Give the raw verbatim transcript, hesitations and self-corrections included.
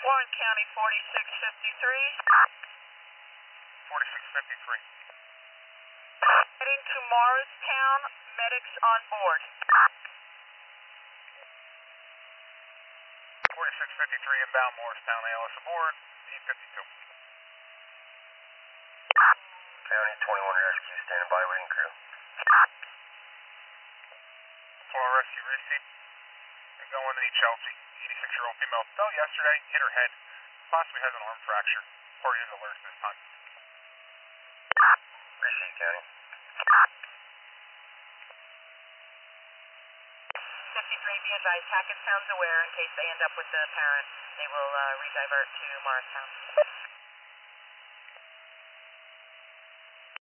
Warren County forty-six fifty-three. forty-six fifty-three. Heading to Morristown, medics on board. forty-six fifty-three inbound Morristown, A L S aboard, E fifty-two. County twenty-one Rescue, standing by, waiting crew. twenty-one Rescue receipt. They're going to the Chelsea. eighty-six-year-old female fell yesterday, hit her head, possibly has an arm fracture. Party is alert this time. Receipt, County. fifty-three, be advised, Hackett sounds aware in case they end up with the parent. They will uh, redivert to Morristown.